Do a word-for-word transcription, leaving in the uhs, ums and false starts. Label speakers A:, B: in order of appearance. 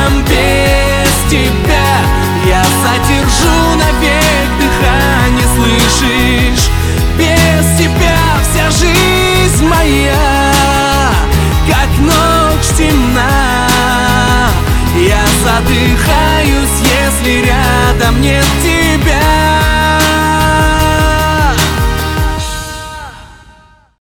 A: рядом без тебя. Я задержу навек дыхание, слышишь? Без тебя вся жизнь моя, как ночь темна. Я задыхаюсь, если рядом нет тебя.